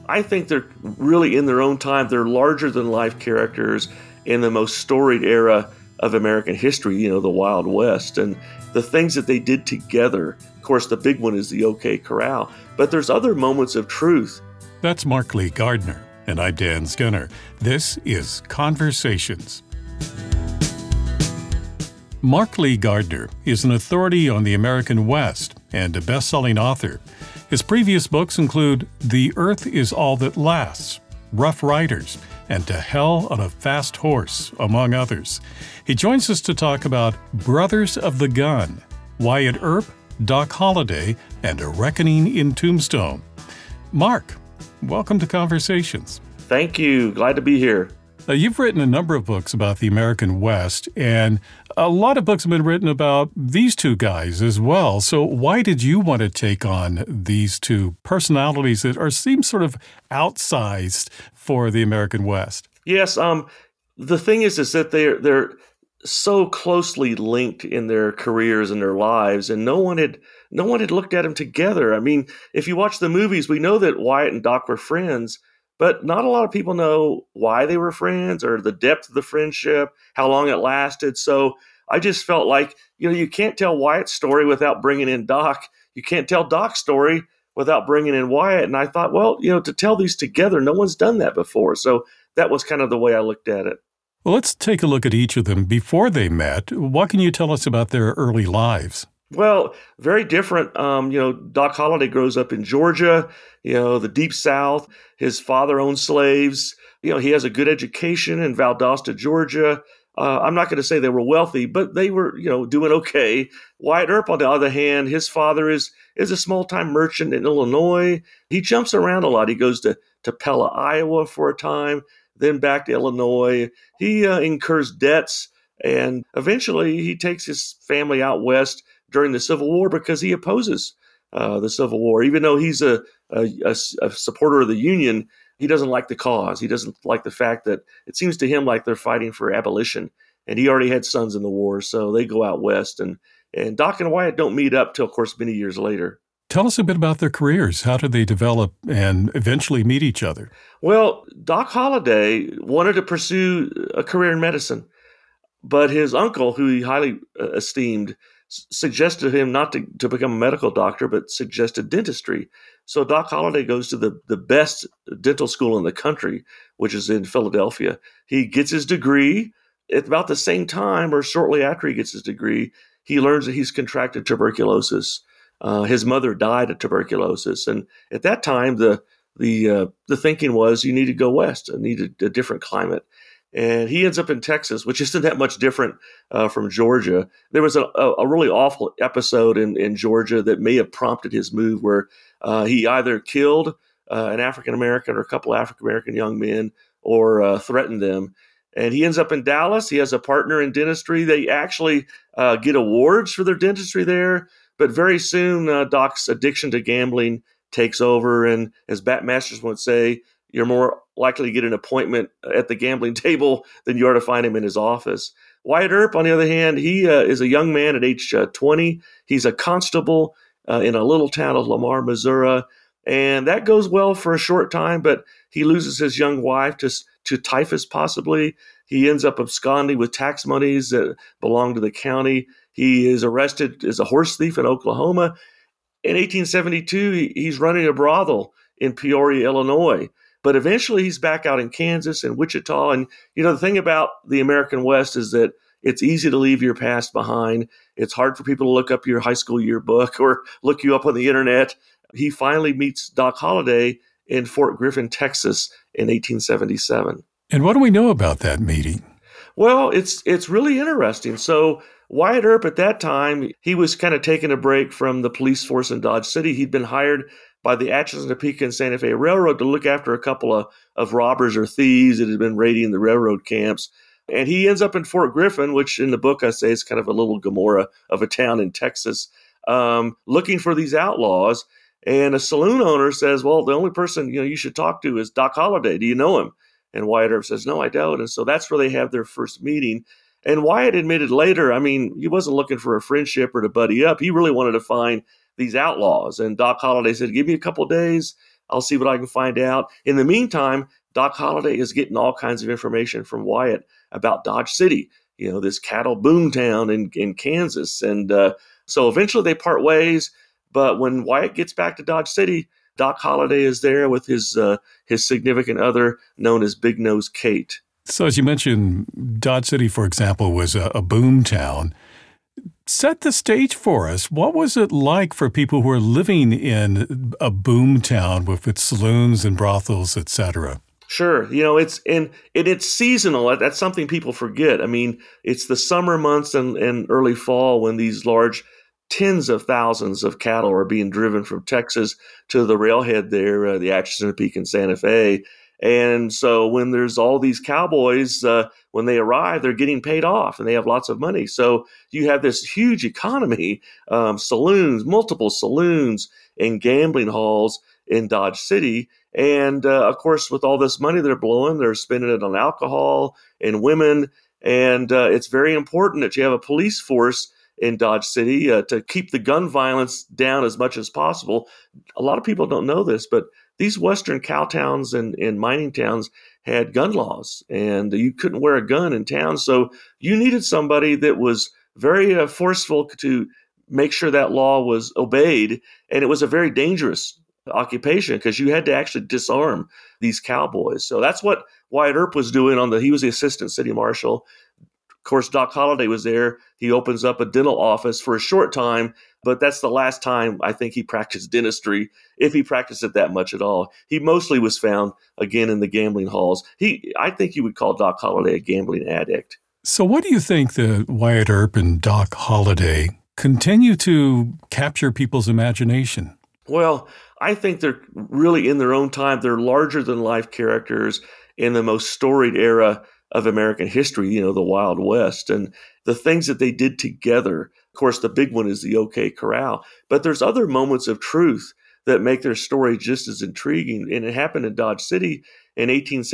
I think they're really in their own time. They're larger than life characters in the most storied era of American history, the Wild West. And the things that they did together, of course, the big one is the OK Corral, but there's other moments of truth. That's Mark Lee Gardner, and I'm Dan Skinner. This is Conversations. Mark Lee Gardner is an authority on the American West and a best-selling author. His previous books include The Earth is All That Lasts, Rough Riders, and To Hell on a Fast Horse, among others. He joins us to talk about Brothers of the Gun, Wyatt Earp, Doc Holliday, and A Reckoning in Tombstone. Mark, welcome to Conversations. Thank you. Glad to be here. You've written a number of books about the American West, and a lot of books have been written about these two guys as well. So why did you want to take on these two personalities that seem sort of outsized for the American West? Yes, the thing is that they're so closely linked in their careers and their lives, and no one had looked at them together. I mean, if you watch the movies, we know that Wyatt and Doc were friends, but not a lot of people know why they were friends or the depth of the friendship, how long it lasted. So I just felt like, you can't tell Wyatt's story without bringing in Doc. You can't tell Doc's story without bringing in Wyatt. And I thought, well, to tell these together, no one's done that before. So that was kind of the way I looked at it. Well, let's take a look at each of them before they met. What can you tell us about their early lives? Well, very different. Doc Holliday grows up in Georgia, the Deep South. His father owned slaves. He has a good education in Valdosta, Georgia. I'm not going to say they were wealthy, but they were, doing okay. Wyatt Earp, on the other hand, his father is a small-time merchant in Illinois. He jumps around a lot. He goes to Pella, Iowa for a time, then back to Illinois. He incurs debts, and eventually he takes his family out west during the Civil War because he opposes the Civil War. Even though he's a supporter of the Union, he doesn't like the cause. He doesn't like the fact that it seems to him like they're fighting for abolition. And he already had sons in the war, so they go out west. And Doc and Wyatt don't meet up till, of course, many years later. Tell us a bit about their careers. How did they develop and eventually meet each other? Well, Doc Holliday wanted to pursue a career in medicine, but his uncle, who he highly esteemed, suggested him not to become a medical doctor, but suggested dentistry. So Doc Holliday goes to the best dental school in the country, which is in Philadelphia. He gets his degree. At about the same time, or shortly after he gets his degree, he learns that he's contracted tuberculosis. His mother died of tuberculosis. And at that time, the thinking was you need to go west and need a different climate. And he ends up in Texas, which isn't that much different from Georgia. There was a really awful episode in Georgia that may have prompted his move, where he either killed an African-American or a couple African-American young men or threatened them. And he ends up in Dallas. He has a partner in dentistry. They actually get awards for their dentistry there. But very soon, Doc's addiction to gambling takes over. And as Bat Masters would say, you're more likely to get an appointment at the gambling table than you are to find him in his office. Wyatt Earp, on the other hand, he is a young man at age 20. He's a constable in a little town of Lamar, Missouri. And that goes well for a short time, but he loses his young wife to typhus, possibly. He ends up absconding with tax monies that belong to the county. He is arrested as a horse thief in Oklahoma. In 1872, he's running a brothel in Peoria, Illinois. But eventually he's back out in Kansas and Wichita. And, the thing about the American West is that it's easy to leave your past behind. It's hard for people to look up your high school yearbook or look you up on the internet. He finally meets Doc Holliday in Fort Griffin, Texas in 1877. And what do we know about that meeting? Well, it's really interesting. So Wyatt Earp at that time, he was kind of taking a break from the police force in Dodge City. He'd been hired by the Atchison, Topeka, and Santa Fe Railroad to look after a couple of robbers or thieves that had been raiding the railroad camps. And he ends up in Fort Griffin, which in the book I say is kind of a little Gomorrah of a town in Texas, looking for these outlaws. And a saloon owner says, well, the only person you should talk to is Doc Holliday. Do you know him? And Wyatt Earp says, no, I don't. And so that's where they have their first meeting. And Wyatt admitted later, he wasn't looking for a friendship or to buddy up. He really wanted to find these outlaws. And Doc Holliday said, give me a couple of days. I'll see what I can find out. In the meantime, Doc Holliday is getting all kinds of information from Wyatt about Dodge City, this cattle boom town in Kansas. And so eventually they part ways. But when Wyatt gets back to Dodge City, Doc Holliday is there with his significant other known as Big Nose Kate. So as you mentioned, Dodge City, for example, was a boom town. Set the stage for us. What was it like for people who were living in a boom town with its saloons and brothels, etc.? Sure. It's seasonal. That's something people forget. I mean, it's the summer months and early fall when these large tens of thousands of cattle are being driven from Texas to the railhead there, the Atchison, Peak, and Santa Fe. And so when there's all these cowboys, when they arrive, they're getting paid off and they have lots of money. So you have this huge economy, saloons, multiple saloons and gambling halls in Dodge City. And of course, with all this money they're blowing, they're spending it on alcohol and women. And it's very important that you have a police force in Dodge City to keep the gun violence down as much as possible. A lot of people don't know this, but these western cow towns and mining towns had gun laws, and you couldn't wear a gun in town. So you needed somebody that was very forceful to make sure that law was obeyed. And it was a very dangerous occupation because you had to actually disarm these cowboys. So that's what Wyatt Earp was doing he was the assistant city marshal. Of course, Doc Holliday was there. He opens up a dental office for a short time, but that's the last time I think he practiced dentistry, if he practiced it that much at all. He mostly was found, again, in the gambling halls. I think you would call Doc Holliday a gambling addict. So what do you think that Wyatt Earp and Doc Holliday continue to capture people's imagination? Well, I think they're really in their own time. They're larger-than-life characters in the most storied era of American history, the Wild West, and the things that they did together. Of course, the big one is the OK Corral, but there's other moments of truth that make their story just as intriguing. And it happened in Dodge City in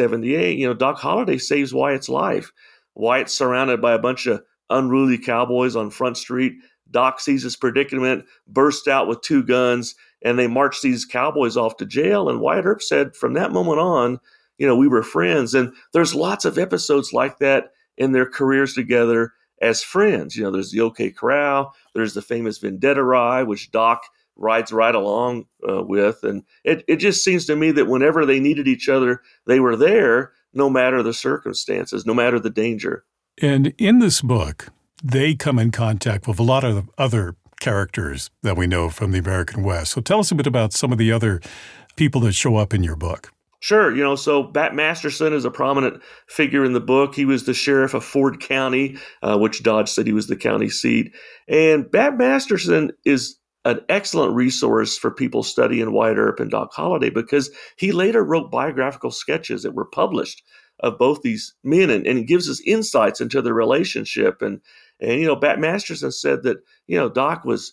1878. Doc Holliday saves Wyatt's life. Wyatt's surrounded by a bunch of unruly cowboys on Front Street. Doc sees his predicament, bursts out with 2 guns, and they march these cowboys off to jail. And Wyatt Earp said, from that moment on, we were friends. And there's lots of episodes like that in their careers together as friends. There's the OK Corral. There's the famous Vendetta ride, which Doc rides right along with. And it just seems to me that whenever they needed each other, they were there, no matter the circumstances, no matter the danger. And in this book, they come in contact with a lot of other characters that we know from the American West. So tell us a bit about some of the other people that show up in your book. Sure. So Bat Masterson is a prominent figure in the book. He was the sheriff of Ford County, which Dodge City was the county seat. And Bat Masterson is an excellent resource for people studying Wyatt Earp and Doc Holliday because he later wrote biographical sketches that were published of both these men, and it gives us insights into their relationship. And Bat Masterson said that, Doc was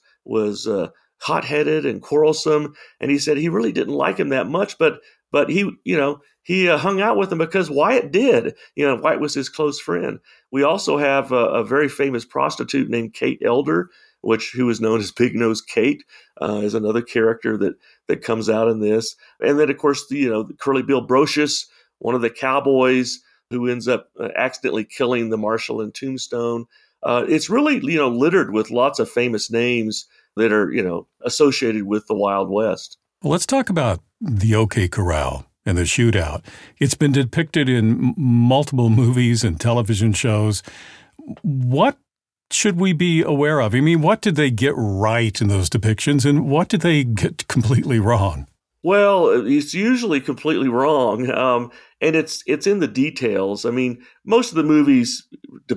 hot-headed and quarrelsome, and he said he really didn't like him that much, but he hung out with him because Wyatt did. Wyatt was his close friend. We also have a very famous prostitute named Kate Elder, who is known as Big Nose Kate, is another character that comes out in this. And then, of course, Curly Bill Brocious, one of the cowboys who ends up accidentally killing the marshal in Tombstone. It's really, littered with lots of famous names that are, associated with the Wild West. Well, let's talk about the OK Corral and the shootout. It's been depicted in multiple movies and television shows. What should we be aware of? I mean, what did they get right in those depictions, and what did they get completely wrong? Well, it's usually completely wrong, and it's in the details. I mean, most of the movies,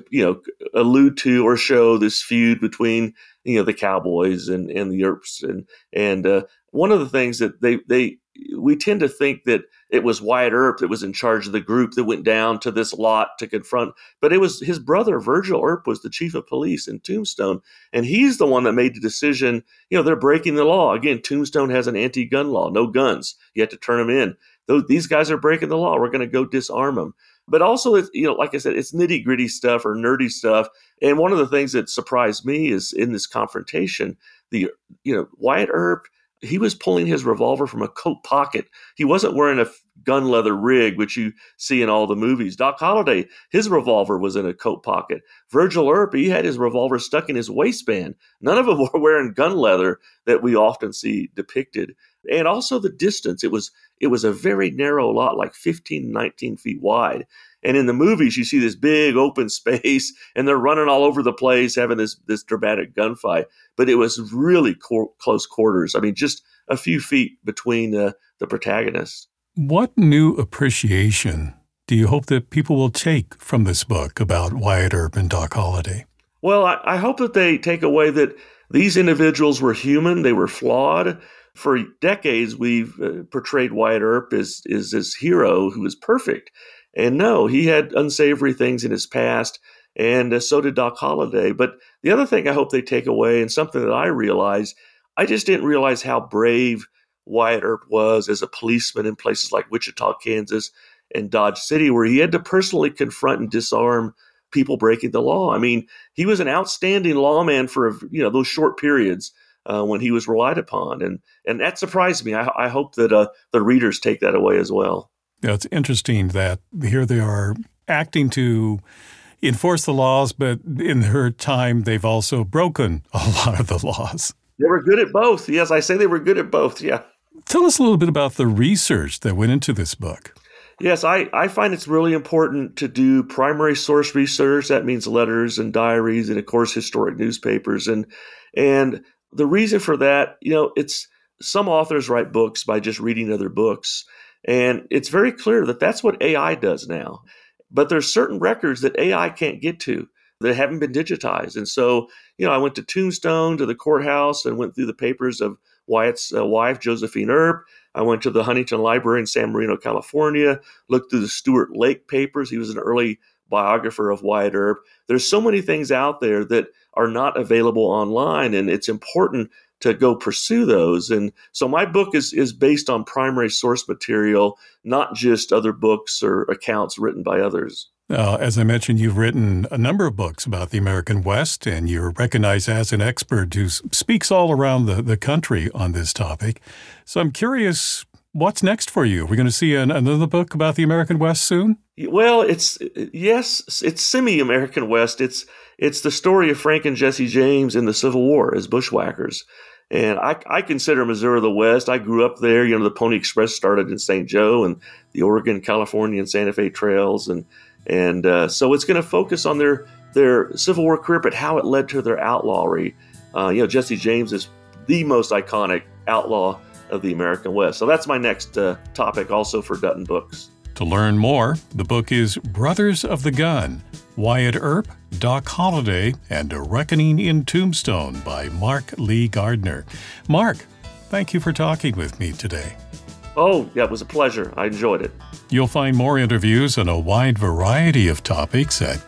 allude to or show this feud between the Cowboys and the Earps, and one of the things that we tend to think that it was Wyatt Earp that was in charge of the group that went down to this lot to confront, but it was his brother Virgil Earp was the chief of police in Tombstone, and he's the one that made the decision. They're breaking the law again. Tombstone has an anti-gun law, no guns. You have to turn them in. These guys are breaking the law. We're going to go disarm them. But also, like I said, it's nitty gritty stuff or nerdy stuff. And one of the things that surprised me is in this confrontation, Wyatt Earp he was pulling his revolver from a coat pocket. He wasn't wearing a gun leather rig, which you see in all the movies. Doc Holliday, his revolver was in a coat pocket. Virgil Earp, he had his revolver stuck in his waistband. None of them were wearing gun leather that we often see depicted. And also the distance. It was a very narrow lot, like 15, 19 feet wide. And in the movies, you see this big open space, and they're running all over the place, having this dramatic gunfight. But it was really close quarters. I mean, just a few feet between the protagonists. What new appreciation do you hope that people will take from this book about Wyatt Earp and Doc Holliday? Well, I hope that they take away that these individuals were human. They were flawed. For decades, we've portrayed Wyatt Earp as this hero who is perfect. And no, he had unsavory things in his past, and so did Doc Holliday. But the other thing I hope they take away, and something that I realized, I just didn't realize how brave Wyatt Earp was as a policeman in places like Wichita, Kansas, and Dodge City, where he had to personally confront and disarm people breaking the law. I mean, he was an outstanding lawman for those short periods when he was relied upon, and that surprised me. I hope that the readers take that away as well. Yeah, it's interesting that here they are acting to enforce the laws, but in her time, they've also broken a lot of the laws. They were good at both. Yes, I say they were good at both, yeah. Tell us a little bit about the research that went into this book. Yes, I find it's really important to do primary source research. That means letters and diaries and, of course, historic newspapers. And the reason for that, it's some authors write books by just reading other books. And it's very clear that that's what AI does now. But there's certain records that AI can't get to that haven't been digitized. And so, I went to Tombstone, to the courthouse, and went through the papers of Wyatt's wife, Josephine Earp. I went to the Huntington Library in San Marino, California, looked through the Stuart Lake papers. He was an early biographer of Wyatt Earp. There's so many things out there that are not available online, and it's important to go pursue those. And so my book is based on primary source material, not just other books or accounts written by others. As I mentioned, you've written a number of books about the American West, and you're recognized as an expert who speaks all around the country on this topic. So I'm curious, what's next for you? Are we going to see another book about the American West soon? Well, it's semi-American West. It's the story of Frank and Jesse James in the Civil War as bushwhackers. And I consider Missouri the West. I grew up there. The Pony Express started in St. Joe, and the Oregon, California, and Santa Fe trails. And so it's going to focus on their Civil War career, but how it led to their outlawry. Jesse James is the most iconic outlaw of the American West. So that's my next topic, also for Dutton Books. To learn more, the book is Brothers of the Gun, Wyatt Earp, Doc Holliday, and A Reckoning in Tombstone by Mark Lee Gardner. Mark, thank you for talking with me today. Oh, yeah, it was a pleasure. I enjoyed it. You'll find more interviews on a wide variety of topics at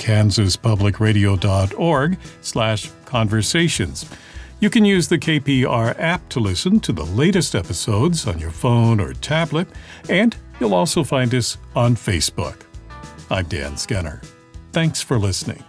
kansaspublicradio.org/conversations. You can use the KPR app to listen to the latest episodes on your phone or tablet, and you'll also find us on Facebook. I'm Dan Skinner. Thanks for listening.